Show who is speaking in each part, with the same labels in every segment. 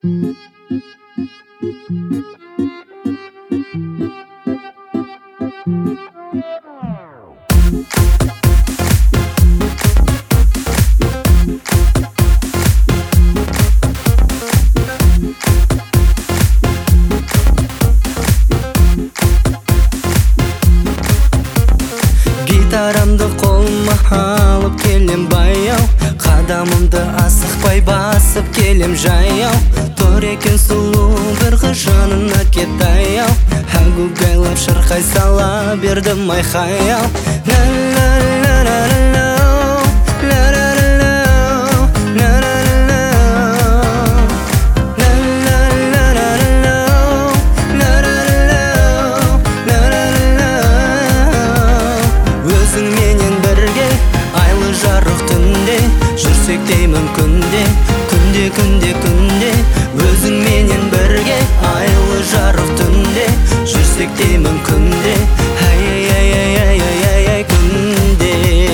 Speaker 1: Гитарамды қолыма алып келем баяу, қадамымды асықпай басып келем жаяу. Тұр екен сұлу бір қыз жанына кет аяу, әгугайлап шырқай сала бердім айқай-ау. Деймін күнде, күнде, күнде, күнде өзіңменен бірге, айлы жарық түнде жүрсек деймін күнде, ай, күнде.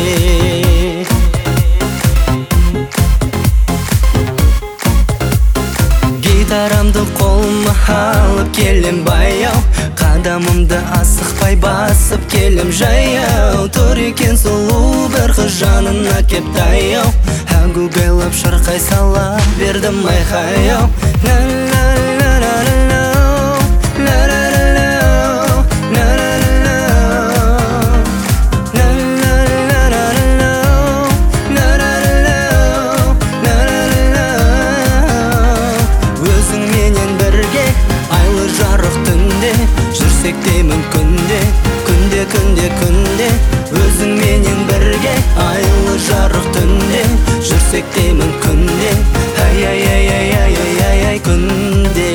Speaker 1: Гитарамды қолыма алып келем баяу, қадамымды асықпай басып келем жаяу. Тұр екен сұлу бір қыз жанына кеп таяу, әгугайлап шырқай сала бердім айқай-ау. Өзіңменен бірге, айлы жарық түнде жүрсек деймін күнде, күнде, күнде, күнде өзіңменен бірге, айлы жарық түнде жүрсек деймін күнде, ай, күнде.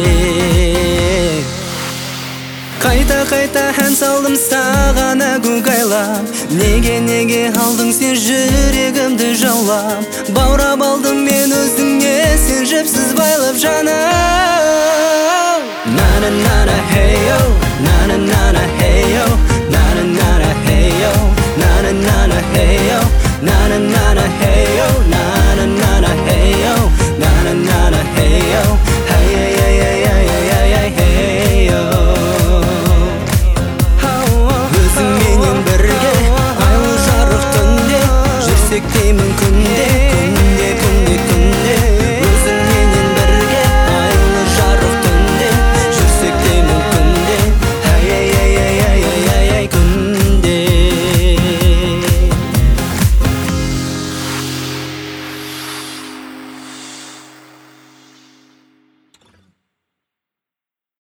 Speaker 1: Қайта ән салдым саған әгугайлап, неге алдың сен жүрегімді жаулап, баурап алдым мен өзіңе сен жіпсіз байлап жаным. Нана, hey yo.